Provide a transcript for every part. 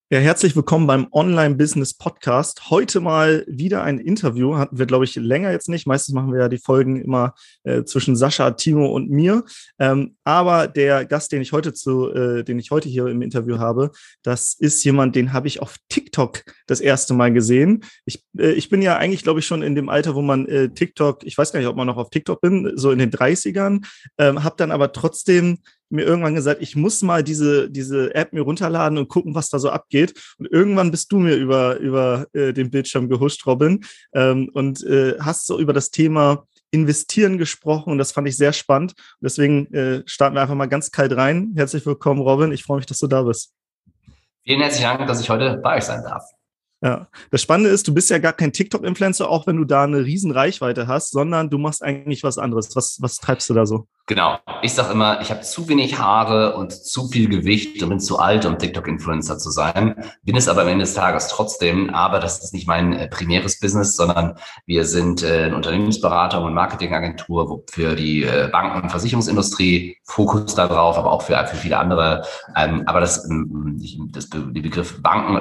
Ja, herzlich willkommen beim Online-Business-Podcast. Heute mal wieder ein Interview. Hatten wir, glaube ich, länger jetzt nicht. Meistens machen wir ja die Folgen immer zwischen Sascha, Timo und mir. Aber der Gast, den ich heute hier im Interview habe, das ist jemand, den habe ich auf TikTok das erste Mal gesehen. Ich bin ja eigentlich, glaube ich, schon in dem Alter, wo man TikTok, ich weiß gar nicht, ob man noch auf TikTok bin, so in den 30ern, habe dann aber trotzdem mir irgendwann gesagt, ich muss mal diese App mir runterladen und gucken, was da so abgeht. Und irgendwann bist du mir über den Bildschirm gehuscht, Robin, und hast so über das Thema Investieren gesprochen und das fand ich sehr spannend. Und deswegen starten wir einfach mal ganz kalt rein. Herzlich willkommen, Robin. Ich freue mich, dass du da bist. Vielen herzlichen Dank, dass ich heute bei euch sein darf. Ja, das Spannende ist, du bist ja gar kein TikTok-Influencer, auch wenn du da eine riesen Reichweite hast, sondern du machst eigentlich was anderes. Was treibst du da so? Genau. Ich sage immer, ich habe zu wenig Haare und zu viel Gewicht und bin zu alt, um TikTok-Influencer zu sein. Bin es aber am Ende des Tages trotzdem. Aber das ist nicht mein primäres Business, sondern wir sind eine Unternehmensberatung und Marketingagentur, wo für die Banken- und Versicherungsindustrie Fokus darauf, aber auch für viele andere. Aber den Begriff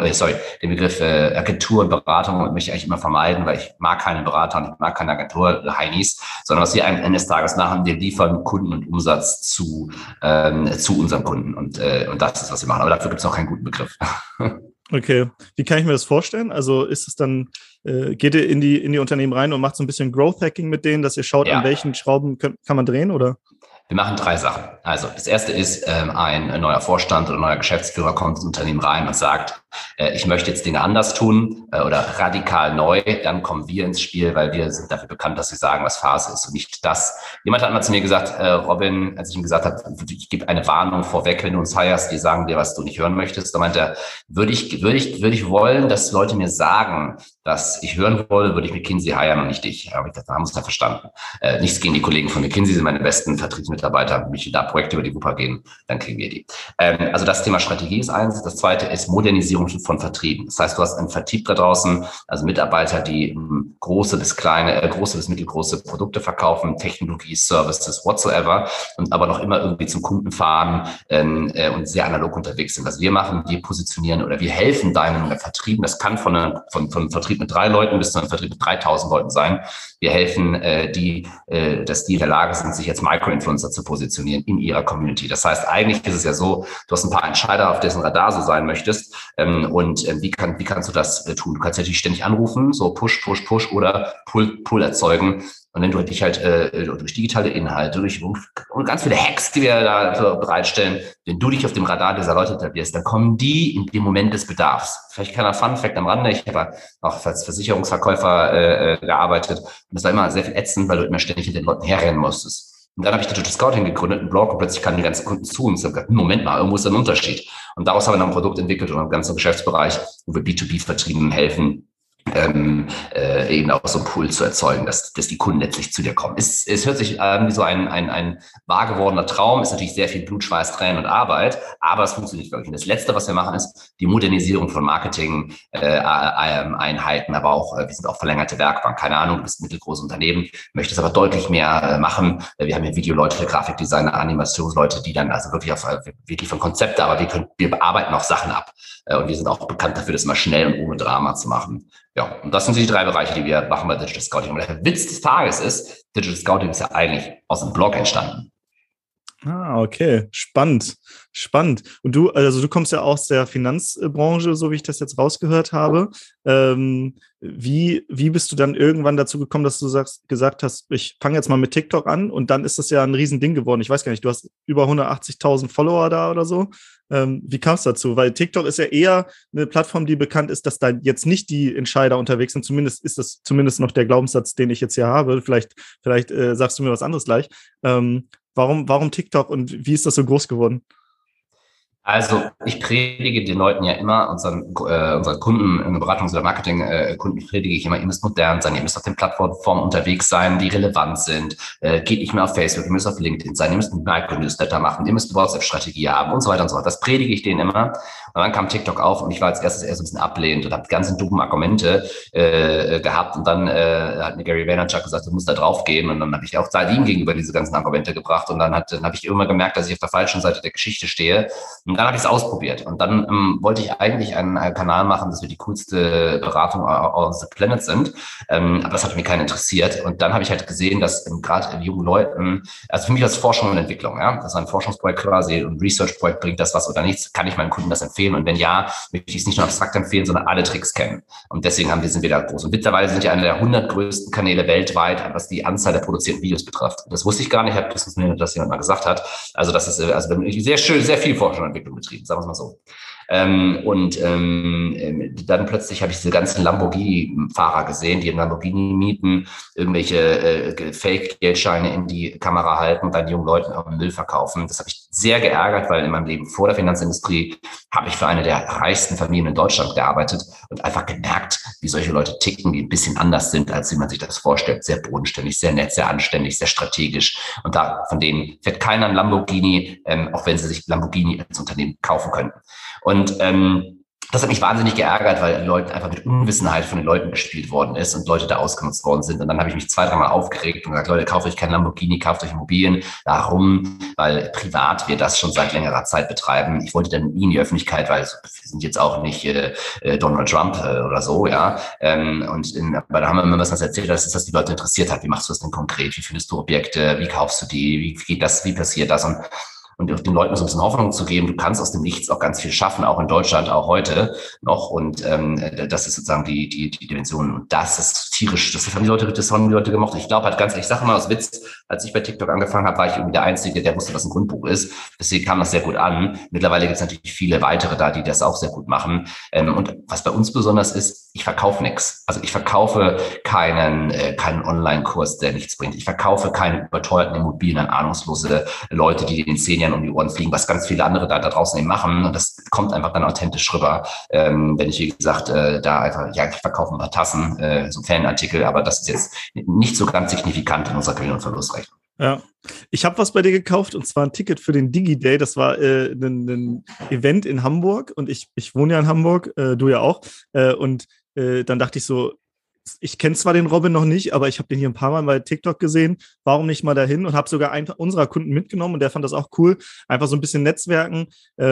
den Begriff Agentur und Beratung möchte ich eigentlich immer vermeiden, weil ich mag keine Berater und ich mag keine Agentur-Heinis, sondern was wir am Ende des Tages machen, wir liefern Kunden und Umsatz zu unseren Kunden. Und das ist, was wir machen. Aber dafür gibt es auch keinen guten Begriff. Okay. Wie kann ich mir das vorstellen? Also ist es dann, geht ihr in die Unternehmen rein und macht so ein bisschen Growth Hacking mit denen, dass ihr schaut, an welchen Schrauben kann man drehen, oder? Wir machen 3 Sachen. Also das erste ist, ein neuer Vorstand oder neuer Geschäftsführer kommt ins Unternehmen rein und sagt, ich möchte jetzt Dinge anders tun oder radikal neu. Dann kommen wir ins Spiel, weil wir sind dafür bekannt, dass wir sagen, was Phase ist und nicht das. Jemand hat mal zu mir gesagt, Robin, als ich ihm gesagt habe, ich gebe eine Warnung vorweg, wenn du uns heierst, die sagen dir, was du nicht hören möchtest. Da meint er, würde ich wollen, dass Leute mir sagen, was ich hören wollte, würde ich McKinsey heiern und nicht dich. Aber ich dachte, da haben wir es ja verstanden. Nichts gegen die Kollegen von McKinsey, sind meine besten Vertriebsmitarbeiter. Wenn mich da Projekte über die Wupper gehen, dann kriegen wir die. Also das Thema Strategie ist eins. Das zweite ist Modernisierung von Vertrieben. Das heißt, du hast einen Vertrieb da draußen, also Mitarbeiter, die große bis mittelgroße Produkte verkaufen, Technologie, Services, whatsoever, und aber noch immer irgendwie zum Kunden fahren und sehr analog unterwegs sind. Was wir machen, wir positionieren oder wir helfen deinen Vertrieben. Das kann von Vertrieb mit 3 Leuten bis zu einem Vertrieb mit 3000 Leuten sein. Wir helfen dass die in der Lage sind, sich als Micro-Influencer zu positionieren in ihrer Community. Das heißt, eigentlich ist es ja so, du hast ein paar Entscheider, auf dessen Radar du sein möchtest. Wie kannst du das tun? Du kannst natürlich ständig anrufen, so Push oder Pull erzeugen. Und wenn du dich halt durch digitale Inhalte, und ganz viele Hacks, die wir da bereitstellen, wenn du dich auf dem Radar dieser Leute etablierst, dann kommen die in dem Moment des Bedarfs. Vielleicht kleiner Fun-Fact am Rande, ich habe auch als Versicherungsverkäufer gearbeitet und das war immer sehr viel ätzend, weil du immer ständig hinter den Leuten herrennen musstest. Und dann habe ich Digital Scouting gegründet, einen Blog, und plötzlich kamen die ganzen Kunden zu uns. Ich habe gesagt, Moment mal, irgendwo ist ein Unterschied. Und daraus haben wir dann ein Produkt entwickelt und einen ganzen Geschäftsbereich, wo wir B2B-Vertrieben helfen, eben auch so einen Pool zu erzeugen, dass die Kunden letztlich zu dir kommen. Es hört sich an wie so ein wahr gewordener Traum, ist natürlich sehr viel Blut, Schweiß, Tränen und Arbeit, aber es funktioniert wirklich. Und das Letzte, was wir machen, ist die Modernisierung von Marketing-Einheiten, aber auch, wir sind auch verlängerte Werkbank, keine Ahnung, du bist ein mittelgroßes Unternehmen, möchtest aber deutlich mehr machen. Wir haben hier Videoleute, Grafikdesigner, Animationsleute, die dann also wirklich von Konzepte, aber wir bearbeiten auch Sachen ab. Und wir sind auch bekannt dafür, das mal schnell und ohne Drama zu machen. Ja, und das sind die 3 Bereiche, die wir machen bei Digital Scouting. Und der Witz des Tages ist, Digital Scouting ist ja eigentlich aus einem Blog entstanden. Ah, okay. Spannend. Und du kommst ja aus der Finanzbranche, so wie ich das jetzt rausgehört habe. Wie bist du dann irgendwann dazu gekommen, dass du gesagt hast, ich fange jetzt mal mit TikTok an, und dann ist das ja ein Riesending geworden. Ich weiß gar nicht, du hast über 180.000 Follower da oder so. Wie kam es dazu? Weil TikTok ist ja eher eine Plattform, die bekannt ist, dass da jetzt nicht die Entscheider unterwegs sind. Zumindest ist das noch der Glaubenssatz, den ich jetzt hier habe. Vielleicht sagst du mir was anderes gleich. Warum TikTok und wie ist das so groß geworden? Also ich predige den Leuten ja immer, unseren Kunden, in der Beratungs- oder Marketing-Kunden predige ich immer, ihr müsst modern sein, ihr müsst auf den Plattformen unterwegs sein, die relevant sind, geht nicht mehr auf Facebook, ihr müsst auf LinkedIn sein, ihr müsst einen Micro-Newsletter machen, ihr müsst eine WhatsApp-Strategie haben und so weiter und so fort. Das predige ich denen immer. Und dann kam TikTok auf und ich war als erstes erst ein bisschen ablehnend und habe die ganzen dummen Argumente gehabt. Und dann hat mir Gary Vaynerchuk gesagt, du musst da drauf gehen. Und dann habe ich auch ihm gegenüber diese ganzen Argumente gebracht. Und dann habe ich irgendwann gemerkt, dass ich auf der falschen Seite der Geschichte stehe. Und dann habe ich es ausprobiert. Und dann wollte ich eigentlich einen Kanal machen, dass wir die coolste Beratung aus the planet sind. Aber das hat mich keinen interessiert. Und dann habe ich halt gesehen, dass gerade jungen Leuten, also für mich war es Forschung und Entwicklung, ja. Das ist ein Forschungsprojekt quasi, ein Research-Projekt, bringt das was oder nichts, kann ich meinen Kunden das empfehlen. Und wenn ja, möchte ich es nicht nur abstrakt empfehlen, sondern alle Tricks kennen. Und deswegen sind wir da groß. Und mittlerweile sind ja einer der 100 größten Kanäle weltweit, was die Anzahl der produzierten Videos betrifft. Das wusste ich gar nicht, ich habe mir das jemand mal gesagt hat. Also das ist, also sehr schön, sehr viel Forschung und Entwicklung betrieben, sagen wir es mal so. Dann plötzlich habe ich diese ganzen Lamborghini-Fahrer gesehen, die in Lamborghini mieten, irgendwelche Fake-Geldscheine in die Kamera halten und dann jungen Leuten auch Müll verkaufen. Das habe ich sehr geärgert, weil in meinem Leben vor der Finanzindustrie habe ich für eine der reichsten Familien in Deutschland gearbeitet und einfach gemerkt, wie solche Leute ticken, die ein bisschen anders sind, als wie man sich das vorstellt. Sehr bodenständig, sehr nett, sehr anständig, sehr strategisch. Und da von denen fährt keiner ein Lamborghini, auch wenn sie sich Lamborghini als Unternehmen kaufen könnten. Und das hat mich wahnsinnig geärgert, weil Leuten einfach mit Unwissenheit von den Leuten gespielt worden ist und Leute da ausgenutzt worden sind. Und dann habe ich mich 2-3 Mal aufgeregt und gesagt, Leute, kauft euch kein Lamborghini, kauft euch Immobilien. Warum? Weil privat wir das schon seit längerer Zeit betreiben. Ich wollte dann nie in die Öffentlichkeit, weil wir sind jetzt auch nicht Donald Trump oder so, ja. Aber da haben wir immer was erzählt, dass das die Leute interessiert hat. Wie machst du das denn konkret? Wie findest du Objekte? Wie kaufst du die? Wie geht das? Wie passiert das? Und den Leuten so ein bisschen Hoffnung zu geben, du kannst aus dem Nichts auch ganz viel schaffen, auch in Deutschland, auch heute noch. Und das ist sozusagen die Dimension. Und das ist tierisch. Das haben die Leute gemocht. Ich glaube halt ganz ehrlich, ich sage mal aus Witz, als ich bei TikTok angefangen habe, war ich irgendwie der Einzige, der wusste, was ein Grundbuch ist. Deswegen kam das sehr gut an. Mittlerweile gibt es natürlich viele weitere da, die das auch sehr gut machen. Und was bei uns besonders ist, ich verkaufe nichts. Also ich verkaufe keinen Online-Kurs, der nichts bringt. Ich verkaufe keine überteuerten Immobilien an ahnungslose Leute, die in 10 Jahren um die Ohren fliegen, was ganz viele andere da draußen eben machen. Und das kommt einfach dann authentisch rüber. Wenn ich, wie gesagt, da einfach, ja, ich verkaufe ein paar Tassen, so Fanartikel, aber das ist jetzt nicht so ganz signifikant in unserer Gewinn- und Verlustrechnung. Ja, ich habe was bei dir gekauft und zwar ein Ticket für den Digi-Day. Das war ein Event in Hamburg und ich wohne ja in Hamburg, du ja auch. Dann dachte ich so, ich kenne zwar den Robin noch nicht, aber ich habe den hier ein paar Mal bei TikTok gesehen. Warum nicht mal dahin? Und habe sogar einen unserer Kunden mitgenommen und der fand das auch cool. Einfach so ein bisschen Netzwerken.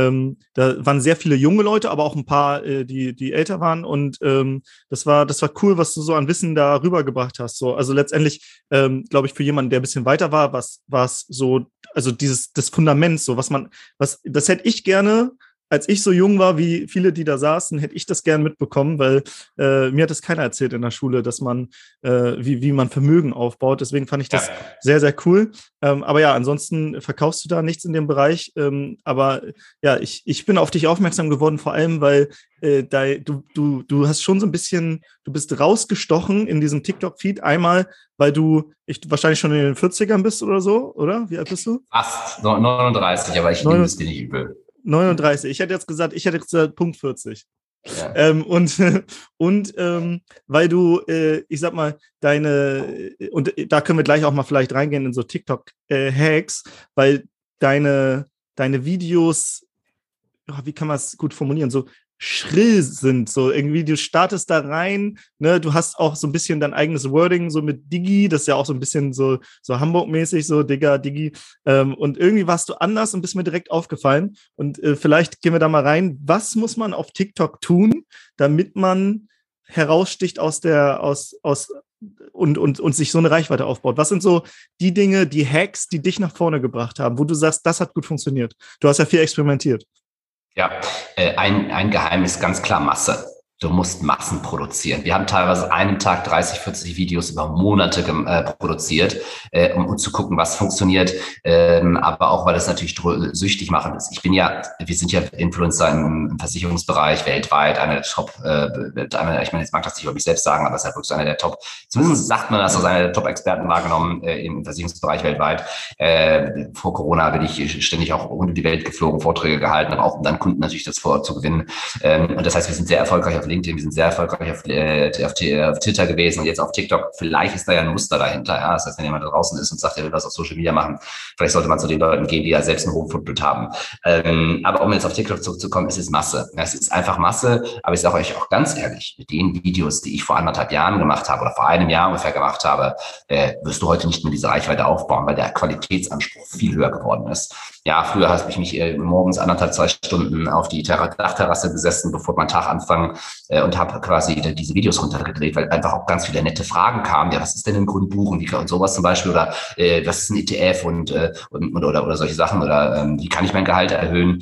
Da waren sehr viele junge Leute, aber auch ein paar, die älter waren. Und das war cool, was du so an Wissen da rübergebracht hast. So, also letztendlich, glaube ich, für jemanden, der ein bisschen weiter war, was so, also das Fundament, so das hätte ich gerne. Als ich so jung war, wie viele, die da saßen, hätte ich das gern mitbekommen, weil mir hat das keiner erzählt in der Schule, dass man, wie man Vermögen aufbaut. Deswegen fand ich das sehr, sehr cool. Aber ja, ansonsten verkaufst du da nichts in dem Bereich. Aber ja, ich bin auf dich aufmerksam geworden, vor allem, weil du hast schon so ein bisschen, du bist rausgestochen in diesem TikTok-Feed. Einmal, weil du wahrscheinlich schon in den 40ern bist oder so, oder? Wie alt bist du? Fast 39, aber ich nehme es dir nicht übel. 39. Ich hätte jetzt gesagt, Punkt 40. Ja. Weil du, ich sag mal, und da können wir gleich auch mal vielleicht reingehen in so TikTok-Hacks, weil deine Videos, wie kann man es gut formulieren, so schrill sind, so irgendwie, du startest da rein, ne, du hast auch so ein bisschen dein eigenes Wording, so mit Digi, das ist ja auch so ein bisschen so Hamburg-mäßig, so Digga, Digi, und irgendwie warst du anders und bist mir direkt aufgefallen und vielleicht gehen wir da mal rein, was muss man auf TikTok tun, damit man heraussticht und sich so eine Reichweite aufbaut? Was sind so die Dinge, die Hacks, die dich nach vorne gebracht haben, wo du sagst, das hat gut funktioniert? Du hast ja viel experimentiert. Ja, ein Geheimnis, ganz klar Masse. Du musst Massen produzieren. Wir haben teilweise einen Tag 30, 40 Videos über Monate produziert, um zu gucken, was funktioniert. Aber auch, weil es natürlich süchtig machen ist. Wir sind ja Influencer im Versicherungsbereich weltweit, einer der Top, ich meine, jetzt mag das nicht über mich selbst sagen, aber es ist halt wirklich einer der Top, zumindest sagt man das, als einer der Top-Experten wahrgenommen im Versicherungsbereich weltweit. Vor Corona bin ich ständig auch um die Welt geflogen, Vorträge gehalten, auch um dann Kunden natürlich das vorzugewinnen. Und das heißt, wir sind sehr erfolgreich auf LinkedIn, wir sind sehr erfolgreich auf Twitter gewesen und jetzt auf TikTok. Vielleicht ist da ja ein Muster dahinter. Ja? Das heißt, wenn jemand da draußen ist und sagt, er will was auf Social Media machen, vielleicht sollte man zu den Leuten gehen, die ja selbst ein hohes Footprint haben. Aber um jetzt auf TikTok zurückzukommen, es ist Masse. Ja, es ist einfach Masse, aber ich sage euch auch ganz ehrlich, mit den Videos, die ich vor 1,5 Jahren gemacht habe oder vor einem Jahr ungefähr gemacht habe, wirst du heute nicht mehr diese Reichweite aufbauen, weil der Qualitätsanspruch viel höher geworden ist. Ja, früher habe ich mich morgens 1,5, 2 Stunden auf die Dachterrasse gesessen, bevor mein Tag anfing und habe quasi diese Videos runtergedreht, weil einfach auch ganz viele nette Fragen kamen. Ja, was ist denn ein Grundbuch und sowas zum Beispiel oder was ist ein ETF oder solche Sachen oder wie kann ich mein Gehalt erhöhen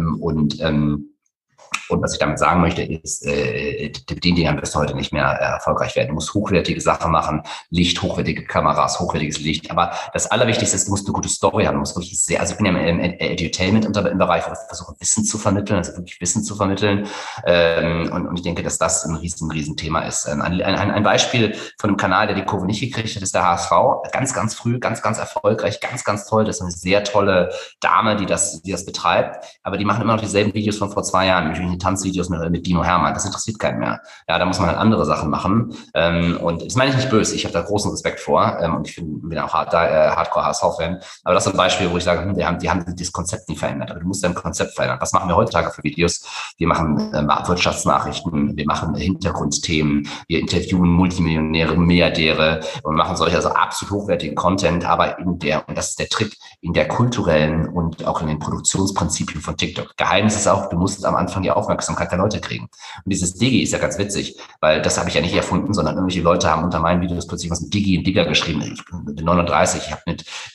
und was ich damit sagen möchte, ist, mit den Dingen wirst du heute nicht mehr erfolgreich werden. Du musst hochwertige Sachen machen, Licht, hochwertige Kameras, hochwertiges Licht. Aber das Allerwichtigste ist, du musst eine gute Story haben. Du musst wirklich also ich bin ja im Edutainment im Bereich, wo ich versuche, Wissen zu vermitteln, also wirklich Wissen zu vermitteln. Und ich denke, dass das ein riesen Thema ist. Ein Beispiel von einem Kanal, der die Kurve nicht gekriegt hat, ist der HSV. Ganz früh, ganz erfolgreich, ganz toll. Das ist eine sehr tolle Dame, die das betreibt. Aber die machen immer noch dieselben Videos von vor 2 Jahren. Tanzvideos mit Dino Hermann, das interessiert keinen mehr. Ja, da muss man halt andere Sachen machen. Und das meine ich nicht böse, ich habe da großen Respekt vor und ich bin auch Hardcore HSV-Fan. Aber das ist ein Beispiel, wo ich sage, die haben das Konzept nie verändert. Aber du musst dein Konzept verändern. Was machen wir heutzutage für Videos? Wir machen Wirtschaftsnachrichten, wir machen Hintergrundthemen, wir interviewen Multimillionäre, Milliardäre und machen solche also absolut hochwertigen Content, aber und das ist der Trick, in der kulturellen und auch in den Produktionsprinzipien von TikTok. Geheimnis ist auch, du musst am Anfang die Aufmerksamkeit der Leute kriegen. Und dieses Digi ist ja ganz witzig, weil das habe ich ja nicht erfunden, sondern irgendwelche Leute haben unter meinen Videos plötzlich was mit Digi und Digger geschrieben. Ich bin 39, ich habe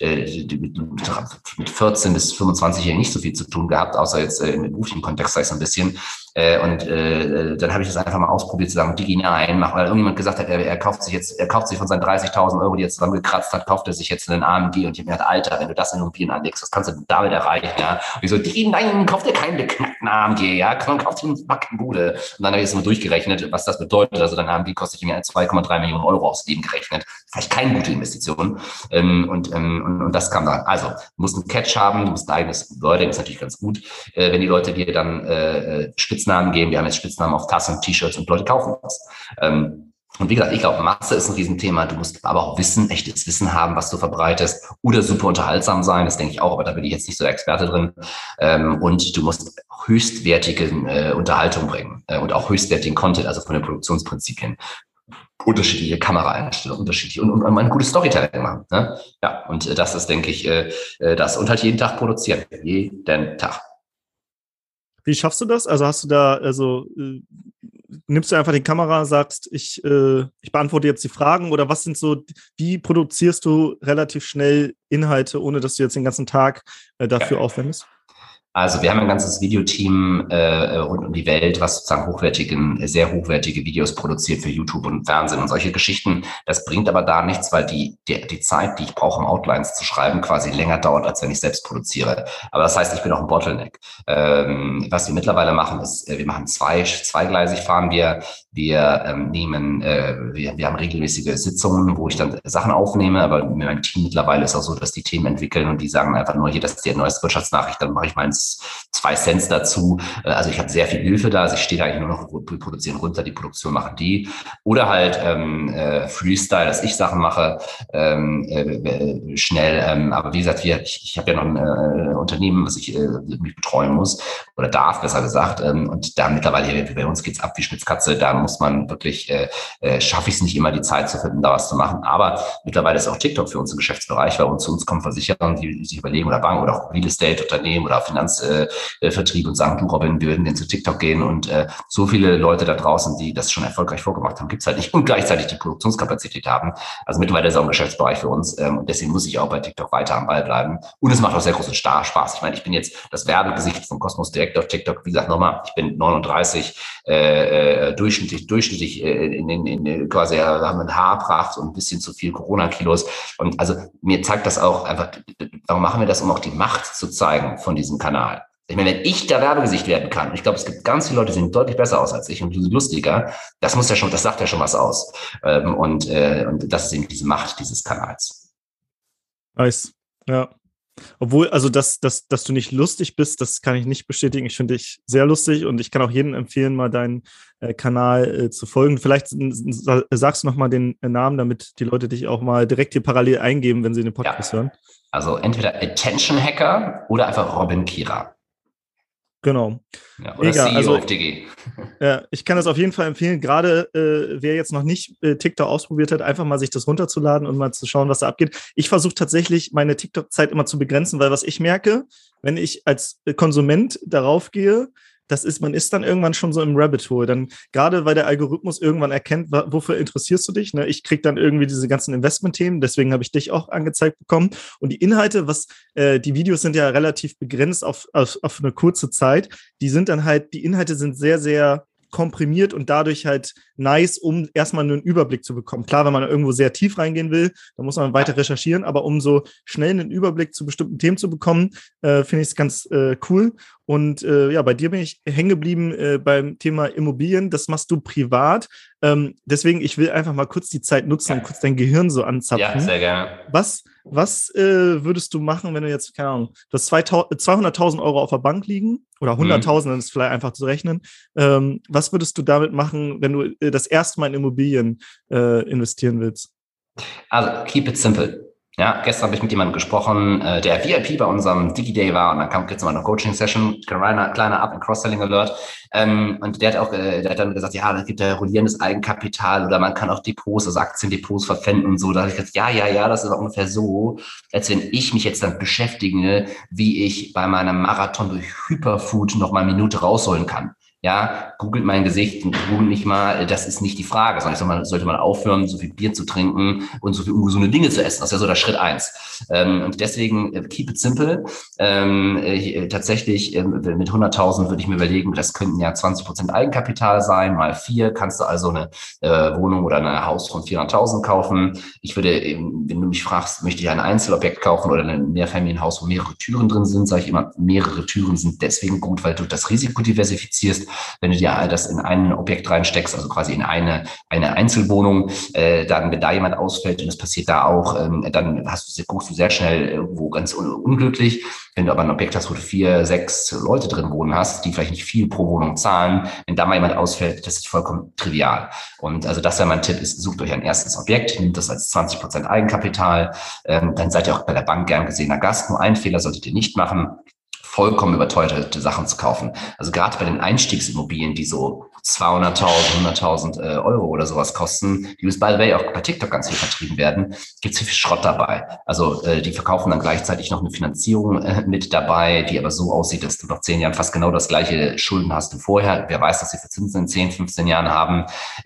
mit 14 bis 25 Jahren nicht so viel zu tun gehabt, außer jetzt im beruflichen Kontext so ein bisschen. Dann habe ich das einfach mal ausprobiert, zu sagen, Digi nein, weil irgendjemand gesagt hat, er kauft sich von seinen 30.000 Euro, die er zusammengekratzt hat, kauft er sich jetzt einen AMG und ich habe mir gedacht, Alter, wenn du das in Immobilien anlegst, was kannst du damit erreichen, ja? Und ich so, Digi, nein, kauft dir keinen beknackten AMG, ja? Man kauft sich eine Backbude. Und dann habe ich jetzt mal durchgerechnet, was das bedeutet. Also dein AMG kostet mir 2,3 Millionen Euro aufs Leben gerechnet. Vielleicht keine gute Investition. Und das kam dann. Also, du musst einen Catch haben, du musst ein eigenes Wording, ist natürlich ganz gut. Wenn die Leute dir dann Spitznamen geben, wir haben jetzt Spitznamen auf Tassen, T-Shirts und Leute kaufen das. Und wie gesagt, ich glaube, Masse ist ein Riesenthema. Du musst aber auch echtes Wissen haben, was du verbreitest oder super unterhaltsam sein. Das denke ich auch, aber da bin ich jetzt nicht so der Experte drin. Und du musst höchstwertige Unterhaltung bringen und auch höchstwertigen Content, also von den Produktionsprinzipien. Unterschiedliche Kameraeinstellungen, unterschiedlich und ein gutes Storytelling machen. Ne? Ja, und das ist, denke ich, das. Und halt jeden Tag produzieren. Jeden Tag. Wie schaffst du das? Also nimmst du einfach die Kamera, sagst, ich beantworte jetzt die Fragen oder was sind so, wie produzierst du relativ schnell Inhalte, ohne dass du jetzt den ganzen Tag dafür aufwendest? Also wir haben ein ganzes Videoteam rund um die Welt, was sozusagen sehr hochwertige Videos produziert für YouTube und Fernsehen und solche Geschichten. Das bringt aber da nichts, weil die Zeit, die ich brauche, um Outlines zu schreiben, quasi länger dauert, als wenn ich selbst produziere. Aber das heißt, ich bin auch ein Bottleneck. Was wir mittlerweile machen, ist, wir machen zweigleisig fahren wir. Wir haben regelmäßige Sitzungen, wo ich dann Sachen aufnehme, aber mit meinem Team mittlerweile ist auch so, dass die Themen entwickeln und die sagen einfach nur, hier, das ist die neueste Wirtschaftsnachricht, dann mache ich meins 2 Cent dazu. Also ich habe sehr viel Hilfe da. Also ich stehe da eigentlich nur noch, wir produzieren runter, die Produktion machen die. Oder halt Freestyle, dass ich Sachen mache, schnell. Aber wie gesagt, ich habe ja noch ein Unternehmen, was ich mich betreuen muss oder darf, besser gesagt. Und da mittlerweile, bei uns geht's ab wie Schmitzkatze. Da muss man wirklich, schaffe ich es nicht immer, die Zeit zu finden, da was zu machen. Aber mittlerweile ist auch TikTok für uns ein Geschäftsbereich, weil zu uns kommen Versicherer, die sich überlegen oder Banken oder auch Real Estate Unternehmen oder Finanzvertrieb und sagen, du Robin, wir würden denn zu TikTok gehen und so viele Leute da draußen, die das schon erfolgreich vorgemacht haben, gibt's halt nicht und gleichzeitig die Produktionskapazität haben. Also mittlerweile ist es auch ein Geschäftsbereich für uns und deswegen muss ich auch bei TikTok weiter am Ball bleiben. Und es macht auch sehr großen Spaß. Ich meine, ich bin jetzt das Werbegesicht von Cosmos Direct auf TikTok. Wie gesagt, nochmal, ich bin 39, durchschnittlich quasi haben ein Haarpracht und ein bisschen zu viel Corona-Kilos. Und also mir zeigt das auch einfach, warum machen wir das, um auch die Macht zu zeigen von diesem Kanal. Ich meine, wenn ich der Werbegesicht werden kann, und ich glaube, es gibt ganz viele Leute, die sehen deutlich besser aus als ich und lustiger, das sagt ja schon was aus. Und das ist eben diese Macht dieses Kanals. Nice, ja. Obwohl, also dass du nicht lustig bist, das kann ich nicht bestätigen. Ich finde dich sehr lustig und ich kann auch jedem empfehlen, mal deinen Kanal zu folgen. Vielleicht sagst du noch mal den Namen, damit die Leute dich auch mal direkt hier parallel eingeben, wenn sie den Podcast hören. Also entweder Attention Hacker oder einfach Robin Kira. Genau. Ja, oder Mega. CEO of DG. Ja, ich kann das auf jeden Fall empfehlen, gerade wer jetzt noch nicht TikTok ausprobiert hat, einfach mal sich das runterzuladen und mal zu schauen, was da abgeht. Ich versuche tatsächlich, meine TikTok-Zeit immer zu begrenzen, weil was ich merke, wenn ich als Konsument darauf gehe, man ist dann irgendwann schon so im Rabbit Hole. Dann, gerade weil der Algorithmus irgendwann erkennt, wofür interessierst du dich. Ne? Ich kriege dann irgendwie diese ganzen Investment-Themen, deswegen habe ich dich auch angezeigt bekommen. Und die Inhalte, die Videos sind ja relativ begrenzt auf eine kurze Zeit. Die Inhalte sind sehr, sehr komprimiert und dadurch halt nice, um erstmal einen Überblick zu bekommen. Klar, wenn man irgendwo sehr tief reingehen will, dann muss man weiter recherchieren, aber um so schnell einen Überblick zu bestimmten Themen zu bekommen, finde ich es ganz cool. Und bei dir bin ich hängen geblieben beim Thema Immobilien. Das machst du privat. Deswegen, ich will einfach mal kurz die Zeit nutzen und kurz dein Gehirn so anzapfen. Ja, sehr gerne. Was würdest du machen, wenn du jetzt, keine Ahnung, du hast 200.000 Euro auf der Bank liegen oder 100.000, dann ist vielleicht einfach zu rechnen. Was würdest du damit machen, wenn du das erste Mal in Immobilien investieren willst? Also, keep it simple. Ja, gestern habe ich mit jemandem gesprochen, der VIP bei unserem DigiDay war und dann kam jetzt mal eine Coaching-Session, kleiner Up- und Cross-Selling-Alert. Und der hat dann gesagt, ja, da gibt ja rollierendes Eigenkapital oder man kann auch Depots, also Aktiendepots verpfänden und so. Da habe ich gesagt, ja, das ist auch ungefähr so, als wenn ich mich jetzt dann beschäftige, wie ich bei meinem Marathon durch Hyperfood noch mal eine Minute rausholen kann. Ja, googelt mein Gesicht und googelt nicht mal, das ist nicht die Frage, sondern sollte man aufhören, so viel Bier zu trinken und so viel ungesunde Dinge zu essen. Das ist ja so der Schritt 1. Und deswegen keep it simple. Tatsächlich mit 100.000 würde ich mir überlegen, das könnten ja 20% Eigenkapital sein, mal 4 kannst du also eine Wohnung oder ein Haus von 400.000 kaufen. Ich würde, wenn du mich fragst, möchte ich ein Einzelobjekt kaufen oder ein Mehrfamilienhaus, wo mehrere Türen drin sind, sage ich immer, mehrere Türen sind deswegen gut, weil du das Risiko diversifizierst. Wenn du dir das in ein Objekt reinsteckst, also quasi in eine Einzelwohnung, dann, wenn da jemand ausfällt und das passiert da auch, dann guckst du sehr schnell irgendwo ganz unglücklich. Wenn du aber ein Objekt hast, wo du 4, 6 Leute drin wohnen hast, die vielleicht nicht viel pro Wohnung zahlen, wenn da mal jemand ausfällt, das ist vollkommen trivial. Und also das wäre mein Tipp, ist, sucht euch ein erstes Objekt, nehmt das als 20% Eigenkapital, dann seid ihr auch bei der Bank gern gesehener Gast. Nur einen Fehler solltet ihr nicht machen, vollkommen überteuerte Sachen zu kaufen. Also gerade bei den Einstiegsimmobilien, die so 200.000, 100.000 Euro oder sowas kosten, die by the way auch bei TikTok ganz viel vertrieben werden, gibt es viel Schrott dabei. Also die verkaufen dann gleichzeitig noch eine Finanzierung mit dabei, die aber so aussieht, dass du nach 10 Jahren fast genau das gleiche Schulden hast wie vorher. Wer weiß, dass sie für Zinsen in 10, 15 Jahren haben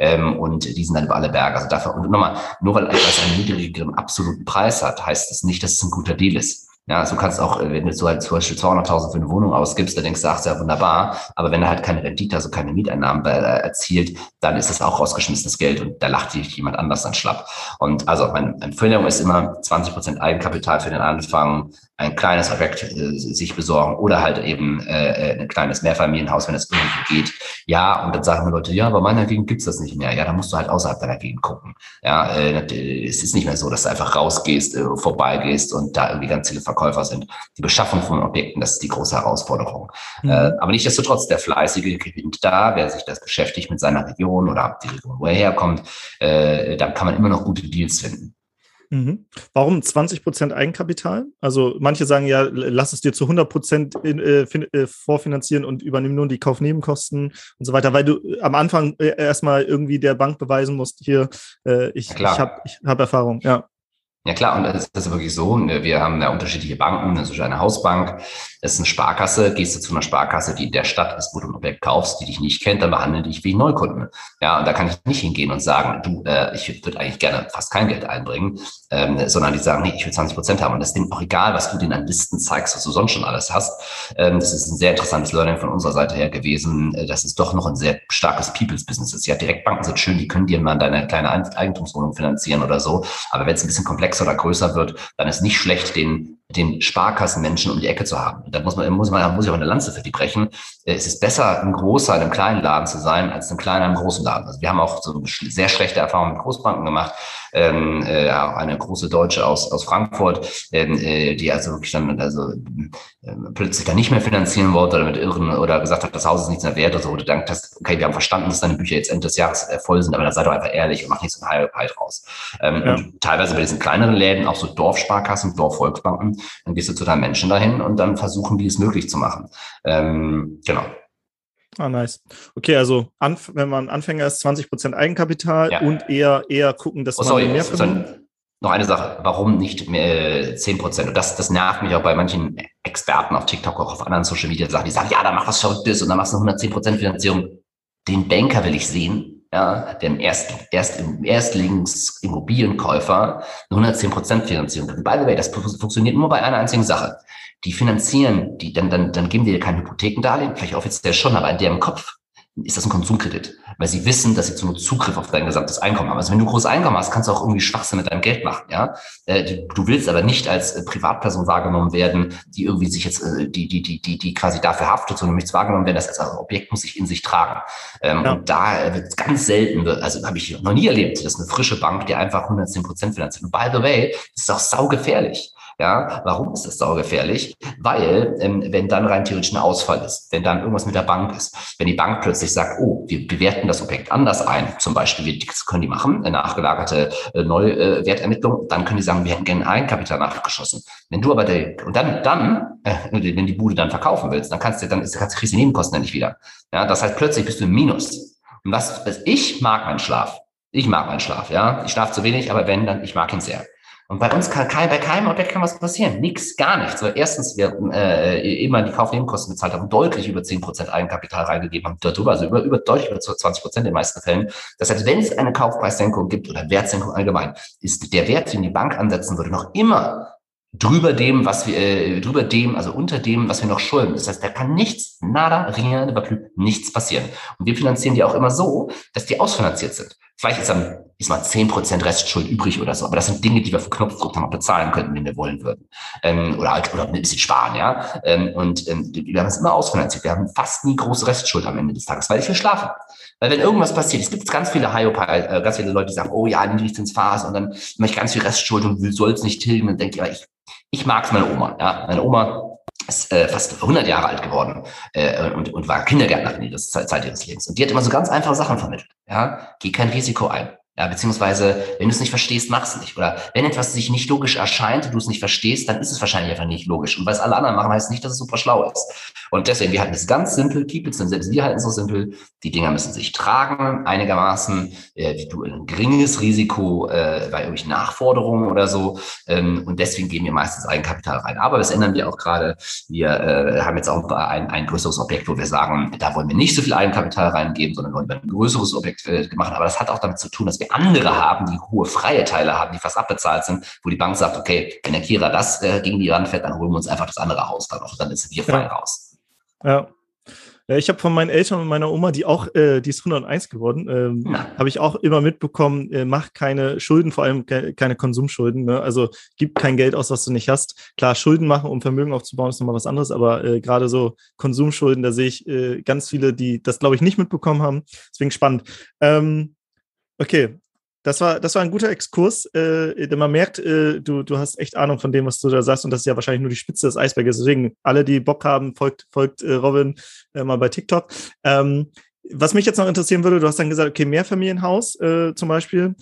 und die sind dann über alle Berge. Also dafür, und nochmal, nur weil etwas einen niedrigeren absoluten Preis hat, heißt das nicht, dass es ein guter Deal ist. Ja, also du kannst auch, wenn du so halt zum Beispiel 200.000 für eine Wohnung ausgibst, dann denkst du, ach, ist ja wunderbar. Aber wenn er halt keine Rendite, also keine Mieteinnahmen erzielt, dann ist das auch rausgeschmissenes Geld und da lacht dich jemand anders dann schlapp. Und also meine Empfehlung ist immer 20% Eigenkapital für den Anfang, ein kleines Objekt sich besorgen oder halt eben ein kleines Mehrfamilienhaus, wenn es irgendwie geht. Ja, und dann sagen mir Leute, ja, aber in meiner Gegend gibt's das nicht mehr. Ja, da musst du halt außerhalb deiner Gegend gucken. Ja, es ist nicht mehr so, dass du einfach rausgehst, vorbeigehst und da irgendwie ganz viele Verkäufer sind. Die Beschaffung von Objekten, das ist die große Herausforderung. Aber nichtsdestotrotz, der Fleißige gewinnt da, wer sich das beschäftigt mit seiner Region oder die Region, wo er herkommt, da kann man immer noch gute Deals finden. Mhm. Warum 20% Eigenkapital? Also manche sagen ja, lass es dir zu 100% vorfinanzieren und übernimm nur die Kaufnebenkosten und so weiter, weil du am Anfang erstmal irgendwie der Bank beweisen musst, hier, ich hab Erfahrung, ja. Ja klar, und es ist wirklich so, wir haben ja unterschiedliche Banken, das ist eine Hausbank, das ist eine Sparkasse, gehst du zu einer Sparkasse, die in der Stadt ist, wo du ein Objekt kaufst, die dich nicht kennt, dann behandeln dich wie Neukunden. Ja, und da kann ich nicht hingehen und sagen, du, ich würde eigentlich gerne fast kein Geld einbringen, sondern die sagen, nee, ich will 20% haben. Und das ist denen auch egal, was du denen an Listen zeigst, was du sonst schon alles hast. Das ist ein sehr interessantes Learning von unserer Seite her gewesen, dass es doch noch ein sehr starkes People's-Business ist. Ja, Direktbanken sind schön, die können dir mal deine kleine Eigentumswohnung finanzieren oder so, aber wenn es ein bisschen komplexer oder größer wird, dann ist nicht schlecht, den Sparkassenmenschen um die Ecke zu haben. Da muss ich auch eine Lanze für die brechen. es ist besser, ein großer in einem kleinen Laden zu sein, als ein kleiner im großen Laden. Also wir haben auch so sehr schlechte Erfahrungen mit Großbanken gemacht. Eine große Deutsche aus Frankfurt, die also wirklich dann plötzlich dann nicht mehr finanzieren wollte oder mit Irren oder gesagt hat, das Haus ist nichts mehr wert oder so, wo du denkst hast, okay, wir haben verstanden, dass deine Bücher jetzt Ende des Jahres voll sind, aber dann sei doch einfach ehrlich und mach nicht so ein High draus. Und teilweise bei diesen kleineren Läden, auch so Dorfsparkassen, Dorfvolksbanken, dann gehst du zu deinen Menschen dahin und dann versuchen die es möglich zu machen. Genau. Ah, nice. Okay, also wenn man Anfänger ist, 20% Eigenkapital und eher gucken, dass man mehr verdient. Noch eine Sache, warum nicht 10%? Und das nervt mich auch bei manchen Experten auf TikTok, auch auf anderen Social Media Sachen, die sagen, ja, da mach was Verrücktes und dann machst du 110% Finanzierung. Den Banker will ich sehen, ja, der im Erstlings-Immobilienkäufer eine 110% Finanzierung. By the way, das funktioniert nur bei einer einzigen Sache. Die finanzieren, dann geben die dir kein Hypothekendarlehen, vielleicht offiziell schon, aber in deren Kopf ist das ein Konsumkredit, weil sie wissen, dass sie zu nur Zugriff auf dein gesamtes Einkommen haben. Also wenn du großes Einkommen hast, kannst du auch irgendwie Schwachsinn mit deinem Geld machen, ja. Du willst aber nicht als Privatperson wahrgenommen werden, die irgendwie sich jetzt, die quasi dafür haftet, sondern nichts wahrgenommen werden, das als Objekt muss sich in sich tragen. Und da wird ganz selten, also habe ich noch nie erlebt, dass eine frische Bank, die einfach 110% finanziert. Und by the way, ist auch saugefährlich. Ja, warum ist das saugefährlich? Weil, wenn dann rein theoretisch ein Ausfall ist, wenn dann irgendwas mit der Bank ist, wenn die Bank plötzlich sagt, oh, wir bewerten das Objekt anders ein, zum Beispiel, das können die machen, eine nachgelagerte Neuwertermittlung, dann können die sagen, wir hätten gerne Eigenkapital nachgeschossen. Wenn du aber wenn die Bude dann verkaufen willst, dann kriegst du die Nebenkosten ja nicht wieder. Ja, das heißt, plötzlich bist du im Minus. Und ich mag meinen Schlaf. Ja. Ich schlafe zu wenig, aber wenn, dann, ich mag ihn sehr. Und bei uns bei keinem Objekt kann was passieren. Nix, gar nichts. Weil erstens wir immer die Kaufnebenkosten bezahlt haben, deutlich über 10% Eigenkapital reingegeben haben, darüber, also deutlich über 20% in den meisten Fällen. Das heißt, wenn es eine Kaufpreissenkung gibt oder Wertsenkung allgemein, ist der Wert, den die Bank ansetzen würde, noch immer unter dem, was wir noch schulden. Das heißt, da kann nichts, nada, rien de plus, nichts passieren. Und wir finanzieren die auch immer so, dass die ausfinanziert sind. Vielleicht ist mal 10% Restschuld übrig oder so, aber das sind Dinge, die wir auf Knopfdruck dann auch bezahlen könnten, wenn wir wollen würden. Oder ein bisschen sparen, ja. Wir haben es immer ausfinanziert. Wir haben fast nie große Restschuld am Ende des Tages, weil ich will schlafen. Weil wenn irgendwas passiert, es gibt ganz viele ganz viele Leute, die sagen, oh ja, Niedrigzinsphase und dann mache ich ganz viel Restschuld und soll es nicht tilgen. Und denke ich, ich mag es, meine Oma. Ja? Meine Oma ist fast 100 Jahre alt geworden und war Kindergärtnerin in der Zeit ihres Lebens. Und die hat immer so ganz einfache Sachen vermittelt. Ja? Geh kein Risiko ein. Ja, beziehungsweise, wenn du es nicht verstehst, mach's nicht. Oder wenn etwas sich nicht logisch erscheint und du es nicht verstehst, dann ist es wahrscheinlich einfach nicht logisch. Und weil es alle anderen machen, heißt nicht, dass es super schlau ist. Und deswegen, wir halten es ganz simpel, keep it simple. Selbst wir halten es so simpel. Die Dinger müssen sich tragen, einigermaßen. Du ein geringes Risiko bei irgendwelchen Nachforderungen oder so. Und deswegen geben wir meistens Eigenkapital rein. Aber das ändern wir auch gerade. Wir haben jetzt auch ein größeres Objekt, wo wir sagen, da wollen wir nicht so viel Eigenkapital reingeben, sondern wollen wir ein größeres Objekt machen. Aber das hat auch damit zu tun, dass wir andere haben, die hohe freie Teile haben, die fast abbezahlt sind, wo die Bank sagt, okay, wenn der Kierer das gegen die Wand fährt, dann holen wir uns einfach das andere Haus dann noch, dann sind wir frei raus. Ja. Ja, ich habe von meinen Eltern und meiner Oma, die ist 101 geworden, habe ich auch immer mitbekommen, mach keine Schulden, vor allem keine Konsumschulden. Ne? Also gib kein Geld aus, was du nicht hast. Klar, Schulden machen, um Vermögen aufzubauen, ist nochmal was anderes, aber gerade so Konsumschulden, da sehe ich ganz viele, die das, glaube ich, nicht mitbekommen haben. Deswegen spannend. Okay, das war ein guter Exkurs. Denn man merkt, du hast echt Ahnung von dem, was du da sagst, und das ist ja wahrscheinlich nur die Spitze des Eisberges. Deswegen, alle, die Bock haben, folgt Robin mal bei TikTok. Was mich jetzt noch interessieren würde, du hast dann gesagt, okay, Mehrfamilienhaus zum Beispiel.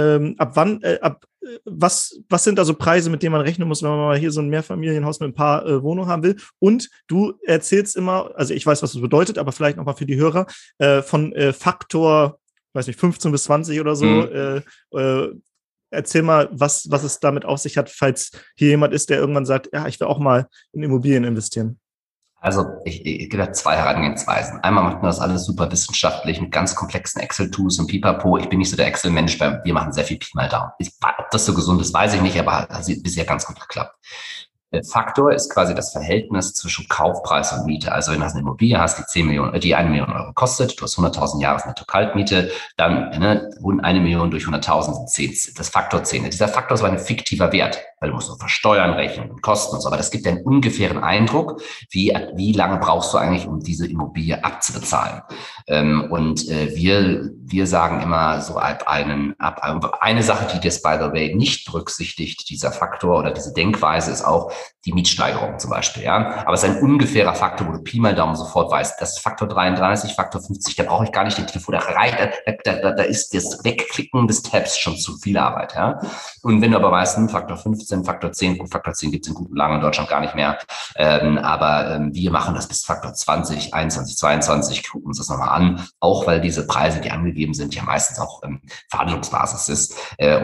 Was sind also Preise, mit denen man rechnen muss, wenn man mal hier so ein Mehrfamilienhaus mit ein paar Wohnungen haben will? Und du erzählst immer, also ich weiß, was das bedeutet, aber vielleicht nochmal für die Hörer, von Faktor, weiß nicht, 15 bis 20 oder so. Erzähl mal, was es damit auf sich hat, falls hier jemand ist, der irgendwann sagt, ja, ich will auch mal in Immobilien investieren. Also ich gebe da 2 Herangehensweisen. Einmal macht man das alles super wissenschaftlich mit ganz komplexen Excel-Tools und Pipapo. Ich bin nicht so der Excel-Mensch, weil wir machen sehr viel Pi mal Daumen. Ob das so gesund ist, weiß ich nicht, aber das hat bisher ganz gut geklappt. Faktor ist quasi das Verhältnis zwischen Kaufpreis und Miete. Also wenn du eine Immobilie hast, die 1 Million Euro kostet, du hast 100.000 Jahres Netto-Kaltmiete, dann 1 Million durch 100.000 sind 10, das Faktor 10. Dieser Faktor ist aber ein fiktiver Wert. weil du musst nur versteuern, rechnen und Kosten und so. Aber das gibt einen ungefähren Eindruck, wie lange brauchst du eigentlich, um diese Immobilie abzubezahlen. Wir sagen immer so eine Sache, die das, by the way, nicht berücksichtigt, dieser Faktor oder diese Denkweise, ist auch die Mietsteigerung zum Beispiel. Ja? Aber es ist ein ungefährer Faktor, wo du Pi mal Daumen sofort weißt, das ist Faktor 33, Faktor 50, da brauche ich gar nicht den Telefon, da ist das Wegklicken des Tabs schon zu viel Arbeit. Ja? Und wenn du aber weißt, Faktor 15, Faktor 10, gut, Faktor 10 gibt es in guten Lagen in Deutschland gar nicht mehr, aber wir machen das bis Faktor 20, 21, 22, gucken uns das nochmal an, auch weil diese Preise, die angegeben sind, ja meistens auch Verhandlungsbasis ist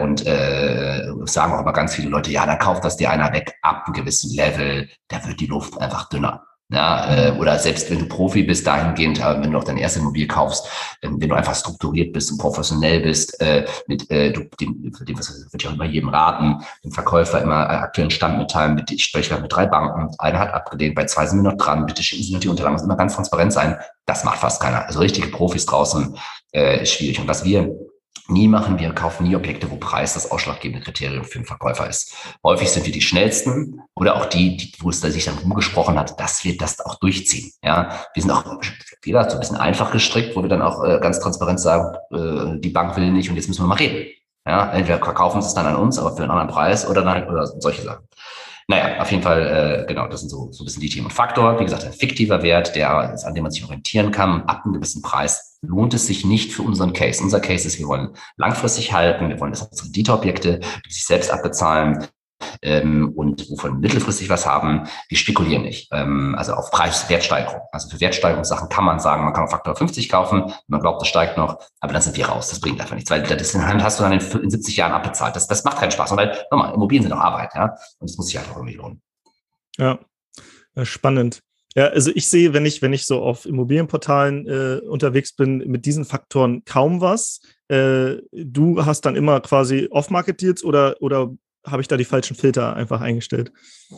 sagen auch immer ganz viele Leute, ja, dann kauft das dir einer weg ab einem gewissen Level, da wird die Luft einfach dünner. Ja, oder selbst wenn du Profi bist, dahingehend, wenn du auch deine erste Immobilie kaufst, wenn du einfach strukturiert bist und professionell bist, das würde ich auch immer jedem raten, dem Verkäufer immer aktuellen Stand mitteilen, ich spreche gerade mit 3 Banken, eine hat abgelehnt, bei 2 sind wir noch dran, bitte schicken Sie noch die Unterlagen, muss immer ganz transparent sein, das macht fast keiner. Also richtige Profis draußen ist schwierig. Und was wir nie machen, wir kaufen nie Objekte, wo Preis das ausschlaggebende Kriterium für den Verkäufer ist. Häufig sind wir die schnellsten oder auch die wo es da sich dann rumgesprochen hat, dass wir das auch durchziehen. Ja, wir sind auch, wie gesagt, so ein bisschen einfach gestrickt, wo wir dann auch ganz transparent sagen, die Bank will nicht und jetzt müssen wir mal reden. Ja, entweder verkaufen sie es dann an uns, aber für einen anderen Preis oder solche Sachen. Naja, auf jeden Fall, genau, das sind so ein bisschen die Themen. Und Faktor, wie gesagt, ein fiktiver Wert, an dem man sich orientieren kann. Ab einem gewissen Preis lohnt es sich nicht für unseren Case. Unser Case ist, wir wollen langfristig halten, wir wollen das als Renditeobjekte, die sich selbst abbezahlen und wovon wir mittelfristig was haben. Wir spekulieren nicht, also auf Preis-Wertsteigerung. Also für Wertsteigerungssachen kann man sagen, man kann auf Faktor 50 kaufen, man glaubt, das steigt noch, aber dann sind wir raus. Das bringt einfach nichts, weil das in Hand hast du dann in 70 Jahren abbezahlt. Das macht keinen Spaß. Und weil, nochmal, Immobilien sind auch Arbeit, ja, und das muss sich halt auch irgendwie lohnen. Ja, spannend. Ja, also ich sehe, wenn ich so auf Immobilienportalen unterwegs bin, mit diesen Faktoren kaum was. Du hast dann immer quasi Off-Market-Deals oder habe ich da die falschen Filter einfach eingestellt?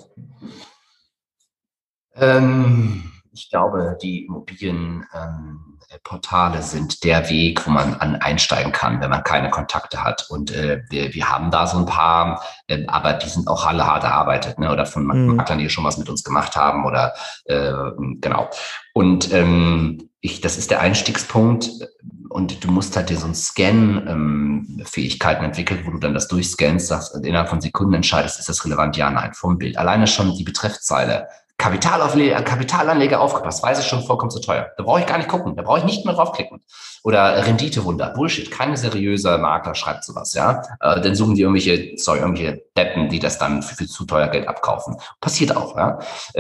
Ich glaube, die Immobilienportale sind der Weg, wo man einsteigen kann, wenn man keine Kontakte hat. Und wir haben da so ein paar, aber die sind auch alle hart erarbeitet, ne? Oder von Maklern, die schon was mit uns gemacht haben oder genau. Und das ist der Einstiegspunkt. Und du musst halt dir so ein Scan-Fähigkeiten entwickeln, wo du dann das durchscannst, sagst, innerhalb von Sekunden entscheidest, ist das relevant? Ja, nein, vom Bild. Alleine schon die Betreffzeile. Kapitalanleger aufgepasst, weiß ich schon, vollkommen zu teuer. Da brauche ich gar nicht gucken, da brauche ich nicht mehr draufklicken. Oder Renditewunder, Bullshit, kein seriöser Makler schreibt sowas, ja. Dann suchen die irgendwelche Deppen, die das dann für zu teuer Geld abkaufen. Passiert auch, ja.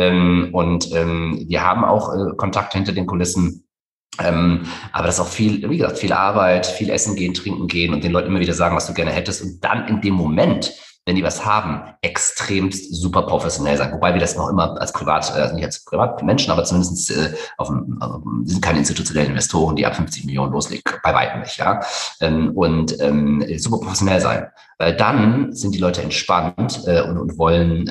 Wir haben auch Kontakte hinter den Kulissen. Aber das ist auch viel, wie gesagt, viel Arbeit, viel essen gehen, trinken gehen und den Leuten immer wieder sagen, was du gerne hättest und dann in dem Moment, wenn die was haben, extremst super professionell sein. Wobei wir das noch immer als nicht als Privatmenschen, aber zumindest wir sind keine institutionellen Investoren, die ab 50 Millionen loslegen, bei weitem nicht, ja. Super professionell sein. Weil dann sind die Leute entspannt und wollen,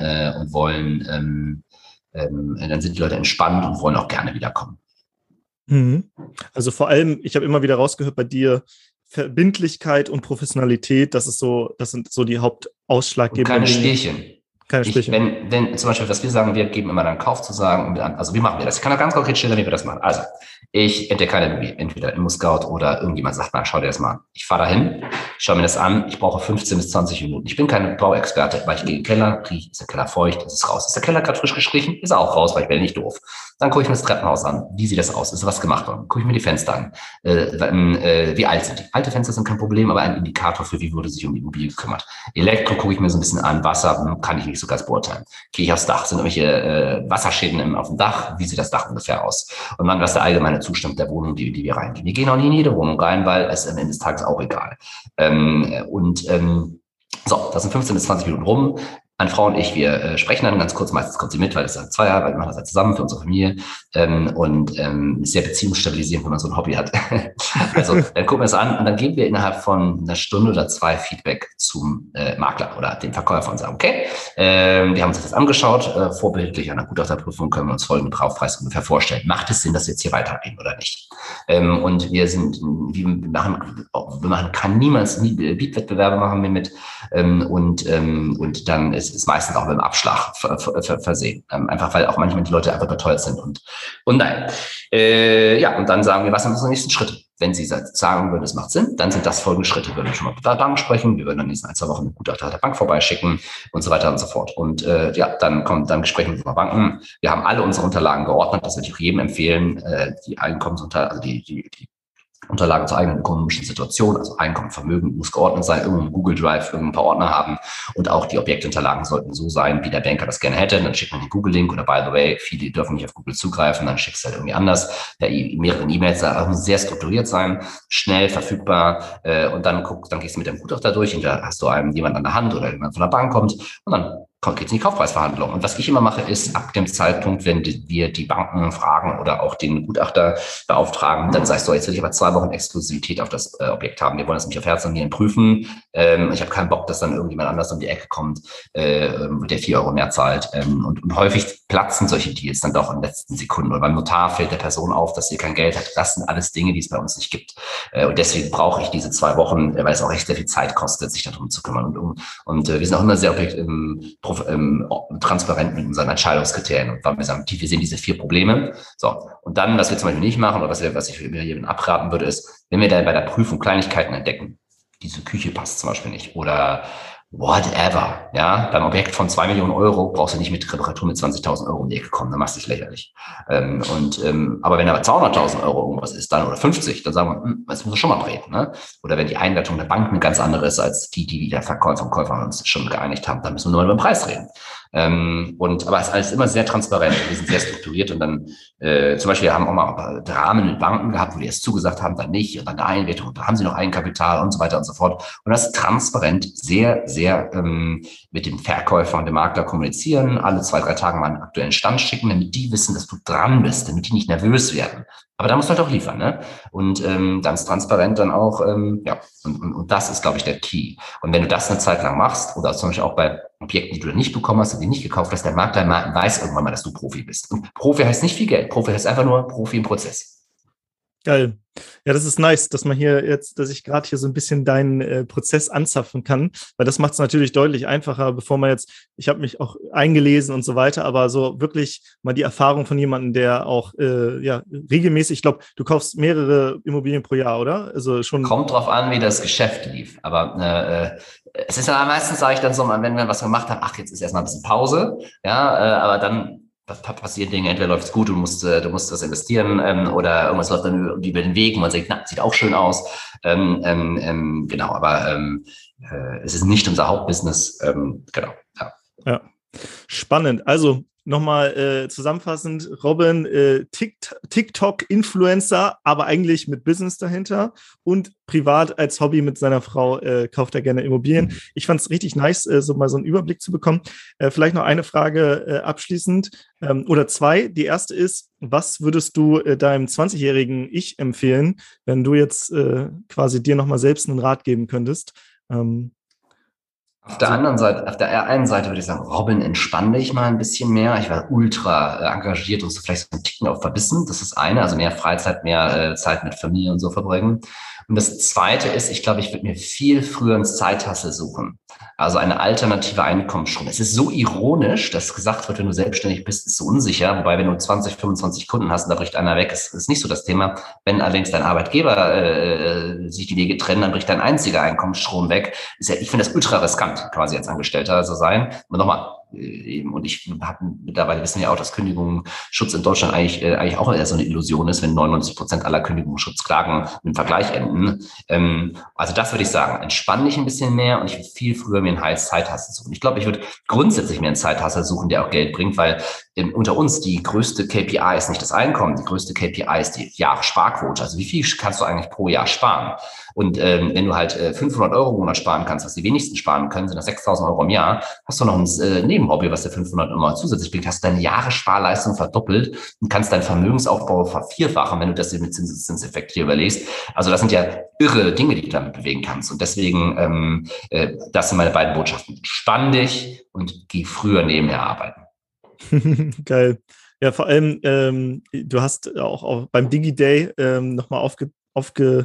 dann sind die Leute entspannt und wollen auch gerne wiederkommen. Also vor allem, ich habe immer wieder rausgehört bei dir, Verbindlichkeit und Professionalität, das sind so die Hauptausschlaggebenden. Keine Spielchen. Keine Spielchen. Wenn zum Beispiel, was wir sagen, wir geben immer dann Kaufzusagen, also wie machen wir das? Ich kann da ganz konkret schildern, wie wir das machen. Also, ich entdecke keine Immobilie, entweder ImmoScout oder irgendjemand sagt mal, schau dir das mal an. Ich fahre dahin, schaue mir das an, ich brauche 15 bis 20 Minuten. Ich bin kein Bauexperte, weil ich gehe in den Keller, rieche, ist der Keller feucht, ist es raus. Ist der Keller gerade frisch gestrichen, ist er auch raus, weil ich werde nicht doof. Dann gucke ich mir das Treppenhaus an. Wie sieht das aus? Ist was gemacht worden? Gucke ich mir die Fenster an. Wie alt sind die? Alte Fenster sind kein Problem, aber ein Indikator für, wie wurde sich um die Immobilie gekümmert. Elektro gucke ich mir so ein bisschen an. Wasser kann ich nicht so ganz beurteilen. Gehe ich aufs Dach? Sind irgendwelche Wasserschäden auf dem Dach? Wie sieht das Dach ungefähr aus? Und dann, was der allgemeine Zustand der Wohnung, die wir reingehen. Wir gehen auch nie in jede Wohnung rein, weil es am Ende des Tages auch egal. So, das sind 15 bis 20 Minuten rum. Meine Frau und ich, wir sprechen dann ganz kurz, meistens kommt sie mit, weil das ist 2 Jahre, weil wir machen das halt zusammen für unsere Familie ist sehr beziehungsstabilisierend, wenn man so ein Hobby hat. Also dann gucken wir es an und dann geben wir innerhalb von einer Stunde oder 2 Feedback zum Makler oder dem Verkäufer und sagen, okay, wir haben uns das angeschaut, vorbildlich an einer Gutachterprüfung können wir uns folgenden Kaufpreis ungefähr vorstellen. Macht es Sinn, dass wir jetzt hier weitergehen oder nicht? Und kann niemals Mietwettbewerbe machen wir mit und dann ist ist meistens auch mit einem Abschlag versehen. Einfach weil auch manchmal die Leute einfach überteuert sind und nein. Und dann sagen wir, was sind unsere nächsten Schritte? Wenn Sie sagen würden, es macht Sinn, dann sind das folgende Schritte. Wir würden schon mal mit der Bank sprechen, wir würden dann in diesen 1-2 Wochen einen Gutachter der Bank vorbeischicken und so weiter und so fort. Und dann kommt dann Gespräche mit unseren Banken. Wir haben alle unsere Unterlagen geordnet, das würde ich auch jedem empfehlen, die Einkommensunterlagen, also die Unterlagen zur eigenen ökonomischen Situation, also Einkommen, Vermögen muss geordnet sein, irgendein Google Drive, irgendein paar Ordner haben und auch die Objektunterlagen sollten so sein, wie der Banker das gerne hätte. Dann schickt man den Google-Link oder by the way, viele dürfen nicht auf Google zugreifen, dann schickst du halt irgendwie anders. Mehrere E-Mails, da müssen sehr strukturiert sein, schnell verfügbar und dann gehst du mit dem Gutachter durch und da hast du jemand an der Hand oder jemand von der Bank kommt und dann geht es in die Kaufpreisverhandlung. Und was ich immer mache, ist ab dem Zeitpunkt, wenn wir die Banken fragen oder auch den Gutachter beauftragen, dann sagst du, jetzt will ich aber 2 Wochen Exklusivität auf das Objekt haben. Wir wollen das nicht auf Herz und Nieren prüfen. Ich habe keinen Bock, dass dann irgendjemand anders um die Ecke kommt, der 4 Euro mehr zahlt. Und häufig platzen solche Deals dann doch in den letzten Sekunden. Oder beim Notar fällt der Person auf, dass sie kein Geld hat. Das sind alles Dinge, die es bei uns nicht gibt. Und deswegen brauche ich diese 2 Wochen, weil es auch echt sehr viel Zeit kostet, sich darum zu kümmern. Und wir sind auch immer sehr transparent mit unseren Entscheidungskriterien und weil wir sagen, wir sehen diese 4 Probleme. So. Und dann, was wir zum Beispiel nicht machen oder was ich jedem abraten würde, ist, wenn wir dann bei der Prüfung Kleinigkeiten entdecken, diese Küche passt zum Beispiel nicht oder whatever, ja, beim Objekt von 2 Millionen Euro brauchst du nicht mit Reparatur mit 20.000 Euro um die Ecke kommen, dann machst du dich lächerlich. Aber wenn aber 200.000 Euro irgendwas ist, dann oder 50, dann sagen wir, das muss man schon mal treten, ne? Oder wenn die Einwertung der Bank eine ganz andere ist als die der Verkäufer und Käufer uns schon geeinigt haben, dann müssen wir nur über den Preis reden. Aber es ist alles immer sehr transparent, wir sind sehr strukturiert und dann zum Beispiel, wir haben auch mal Dramen mit Banken gehabt, wo die erst zugesagt haben, dann nicht und dann eine Einwertung und da haben sie noch Eigenkapital und so weiter und so fort. Und das ist transparent, sehr, sehr mit dem Verkäufer und dem Makler kommunizieren, alle 2, 3 Tage mal einen aktuellen Stand schicken, damit die wissen, dass du dran bist, damit die nicht nervös werden. Aber da musst du halt auch liefern, ne? Und ganz transparent dann auch, und das ist, glaube ich, der Key. Und wenn du das eine Zeit lang machst, oder zum Beispiel auch bei Objekten, die du nicht bekommen hast und die nicht gekauft hast, der Makler weiß irgendwann mal, dass du Profi bist. Und Profi heißt nicht viel Geld, Profi heißt einfach nur Profi im Prozess. Geil. Ja, das ist nice, dass man hier jetzt, dass ich gerade hier so ein bisschen deinen Prozess anzapfen kann, weil das macht es natürlich deutlich einfacher, bevor man jetzt, ich habe mich auch eingelesen und so weiter, aber so wirklich mal die Erfahrung von jemandem, der auch regelmäßig, ich glaube, du kaufst mehrere Immobilien pro Jahr, oder? Also schon. Kommt drauf an, wie das Geschäft lief, aber es ist ja meistens, sage ich dann so, wenn wir was gemacht haben, ach, jetzt ist erstmal ein bisschen Pause, ja, aber dann passieren Dinge, entweder läuft es gut, du musst was investieren oder irgendwas läuft dann über den Weg und man sagt, na, sieht auch schön aus. Genau, aber es ist nicht unser Hauptbusiness. Genau, ja. Ja, spannend. Also nochmal zusammenfassend, Robin, TikTok-Influencer, aber eigentlich mit Business dahinter und privat als Hobby mit seiner Frau kauft er gerne Immobilien. Ich fand es richtig nice, so mal so einen Überblick zu bekommen. Vielleicht noch eine Frage abschließend oder 2. Die erste ist, was würdest du deinem 20-jährigen Ich empfehlen, wenn du jetzt quasi dir nochmal selbst einen Rat geben könntest? Auf der einen Seite würde ich sagen, Robin, entspann dich mal ein bisschen mehr. Ich war ultra engagiert und so vielleicht so ein Ticken auch verbissen. Das ist eine, also mehr Freizeit, mehr Zeit mit Familie und so verbringen. Und das Zweite ist, ich glaube, ich würde mir viel früher ins Zeithassel suchen. Also eine alternative Einkommensströme. Es ist so ironisch, dass gesagt wird, wenn du selbstständig bist, ist so unsicher. Wobei, wenn du 20, 25 Kunden hast und da bricht einer weg, ist nicht so das Thema. Wenn allerdings dein Arbeitgeber sich die Wege trennen, dann bricht dein einziger Einkommensstrom weg. Ich finde das ultra riskant, quasi als Angestellter zu sein. Und nochmal, und ich habe mittlerweile wissen ja auch, dass Kündigungsschutz in Deutschland eigentlich auch eher so eine Illusion ist, wenn 99% aller Kündigungsschutzklagen im Vergleich enden. Also das würde ich sagen, entspann dich ein bisschen mehr und ich würde viel früher mir einen Zeithassel suchen. Ich glaube, ich würde grundsätzlich mir einen Zeithassel suchen, der auch Geld bringt, weil unter uns die größte KPI ist nicht das Einkommen, die größte KPI ist die Jahressparquote. Also wie viel kannst du eigentlich pro Jahr sparen? Und wenn du halt 500 Euro im Monat sparen kannst, was die wenigsten sparen können, sind das 6.000 Euro im Jahr, hast du noch ein Nebenhobby, was dir 500 immer zusätzlich bringt, hast du deine Jahressparleistung verdoppelt und kannst deinen Vermögensaufbau vervierfachen, wenn du das mit Zinseszinseffekt hier überlegst. Also das sind ja irre Dinge, die du damit bewegen kannst. Und deswegen, das sind meine beiden Botschaften. Spann dich und geh früher nebenher arbeiten. Geil. Ja, vor allem, du hast auch beim DigiDay nochmal aufgezeigt,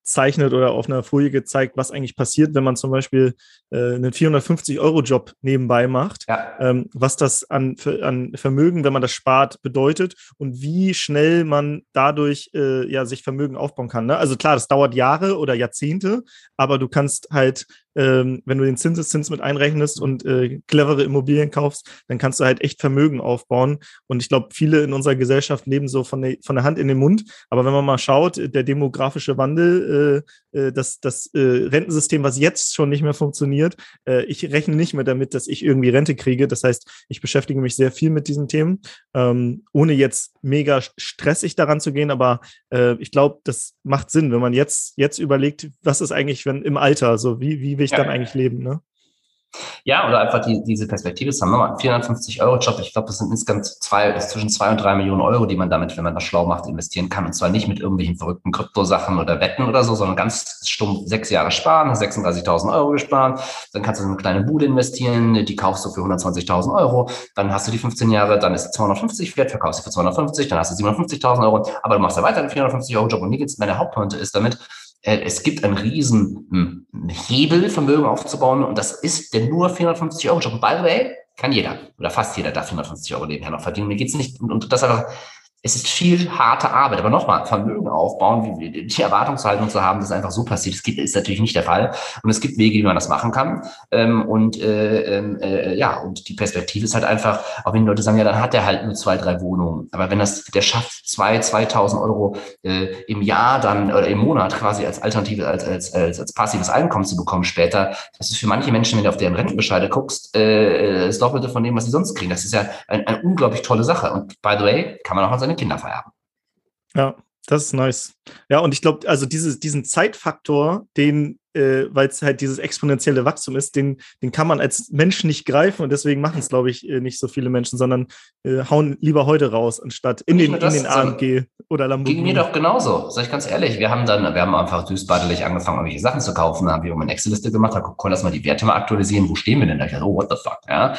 gezeichnet oder auf einer Folie gezeigt, was eigentlich passiert, wenn man zum Beispiel einen 450-Euro-Job nebenbei macht, was das an Vermögen, wenn man das spart, bedeutet und wie schnell man dadurch sich Vermögen aufbauen kann. Ne? Also klar, das dauert Jahre oder Jahrzehnte, aber du kannst halt, wenn du den Zinseszins mit einrechnest und clevere Immobilien kaufst, dann kannst du halt echt Vermögen aufbauen. Und ich glaube, viele in unserer Gesellschaft leben so von der Hand in den Mund. Aber wenn man mal schaut, der demografische Wandel, das Rentensystem, was jetzt schon nicht mehr funktioniert, ich rechne nicht mehr damit, dass ich irgendwie Rente kriege. Das heißt, ich beschäftige mich sehr viel mit diesen Themen, ohne jetzt mega stressig daran zu gehen. Aber ich glaube, das macht Sinn, wenn man jetzt überlegt, was ist eigentlich, wenn im Alter, so wie will ich dann eigentlich leben, ne? Ja, oder einfach diese Perspektive zu haben. Nochmal, 450-Euro-Job, ich glaube, das sind insgesamt zwischen 2 und 3 Millionen Euro, die man damit, wenn man das schlau macht, investieren kann. Und zwar nicht mit irgendwelchen verrückten Kryptosachen oder Wetten oder so, sondern ganz stumpf 6 Jahre sparen, 36.000 Euro gespart. Dann kannst du in eine kleine Bude investieren, die kaufst du für 120.000 Euro. Dann hast du die 15 Jahre, dann ist 250 wert, verkaufst du für 250, dann hast du 750.000 Euro. Aber du machst ja weiter einen 450-Euro-Job. Und mir geht's, meine Hauptpointe ist damit, es gibt einen riesen Hebel, Vermögen aufzubauen, und das ist der nur 450-Euro-Job. By the way, kann jeder oder fast jeder da 450 Euro nebenher noch verdienen. Mir geht's nicht, und das einfach, es ist viel harte Arbeit, aber nochmal, Vermögen aufbauen, die Erwartungshaltung zu haben, dass es einfach so passiert, ist natürlich nicht der Fall. Und es gibt Wege, wie man das machen kann. Und die Perspektive ist halt einfach, auch wenn die Leute sagen, ja, dann hat er halt nur 2, 3 Wohnungen. Aber wenn der schafft, 2.000 Euro im Jahr dann oder im Monat quasi als Alternative, als passives Einkommen zu bekommen später, das ist für manche Menschen, wenn du auf deren Rentenbescheide guckst, das Doppelte von dem, was sie sonst kriegen. Das ist ja eine unglaublich tolle Sache. Und by the way, kann man auch an seine Kinder vererben. Ja, das ist nice. Ja, und ich glaube, also diesen Zeitfaktor, weil es halt dieses exponentielle Wachstum ist, den kann man als Mensch nicht greifen, und deswegen machen es, glaube ich, nicht so viele Menschen, sondern hauen lieber heute raus, anstatt in den AMG oder Lamborghini. Ging mir doch genauso, sag ich ganz ehrlich. Wir haben einfach düstbadelig angefangen, irgendwelche Sachen zu kaufen, dann haben wir eine Excel-Liste gemacht, da guck, lass mal die Werte mal aktualisieren, wo stehen wir denn da? Ich dachte, oh, what the fuck, ja,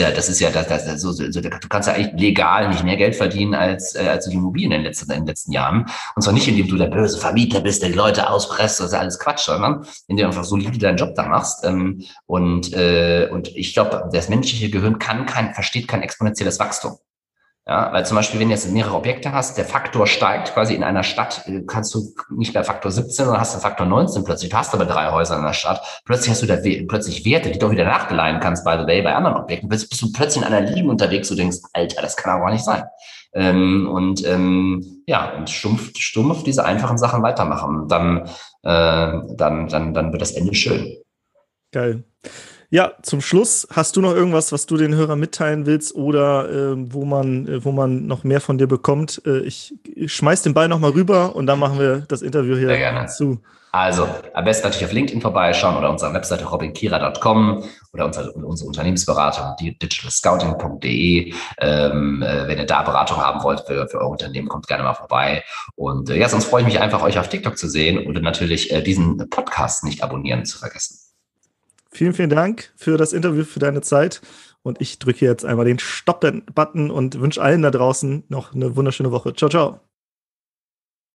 du kannst ja eigentlich legal nicht mehr Geld verdienen als die Immobilien in den letzten Jahren, und zwar nicht, indem du der böse Vermieter bist, der die Leute auspresst, das ist alles Quatsch, sondern indem du einfach solide deinen Job da machst. Und ich glaube, das menschliche Gehirn versteht kein exponentielles Wachstum. Ja, weil zum Beispiel, wenn du jetzt mehrere Objekte hast, der Faktor steigt quasi in einer Stadt, kannst du nicht mehr Faktor 17, sondern hast du Faktor 19 plötzlich. Du hast aber 3 Häuser in der Stadt. Plötzlich hast du da plötzlich Werte, die du auch wieder nachgeleihen kannst, by the way, bei anderen Objekten. Bist du plötzlich in einer Liga unterwegs, du denkst, Alter, das kann aber gar nicht sein. Und stumpf diese einfachen Sachen weitermachen. Dann wird das Ende schön. Geil. Ja, zum Schluss, hast du noch irgendwas, was du den Hörern mitteilen willst oder wo man noch mehr von dir bekommt? Ich schmeiß den Ball nochmal rüber und dann machen wir das Interview hier sehr gerne zu. Also, am besten natürlich auf LinkedIn vorbeischauen oder unserer Webseite robinkira.com oder unsere Unternehmensberatung digitalscouting.de. Wenn ihr da Beratung haben wollt für euer Unternehmen, kommt gerne mal vorbei. Und sonst freue ich mich einfach, euch auf TikTok zu sehen und natürlich diesen Podcast nicht abonnieren zu vergessen. Vielen, vielen Dank für das Interview, für deine Zeit. Und ich drücke jetzt einmal den Stop-Button und wünsche allen da draußen noch eine wunderschöne Woche. Ciao, ciao.